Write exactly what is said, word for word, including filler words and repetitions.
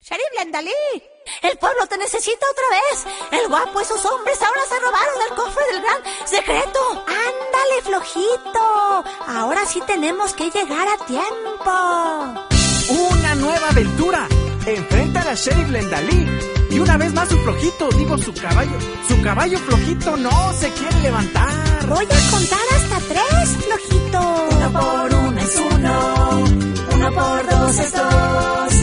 Sheriff Glendalí, el pueblo te necesita otra vez. El guapo y sus hombres ahora se robaron el cofre del gran secreto. Ándale, flojito. Ahora sí tenemos que llegar a tiempo. Una nueva aventura. Enfrenta a la Sheriff Glendalí. Y una vez más su flojito, digo su caballo. Su caballo flojito no se quiere levantar. Voy a contar hasta tres, flojito. Uno por uno es uno. Uno por dos es dos.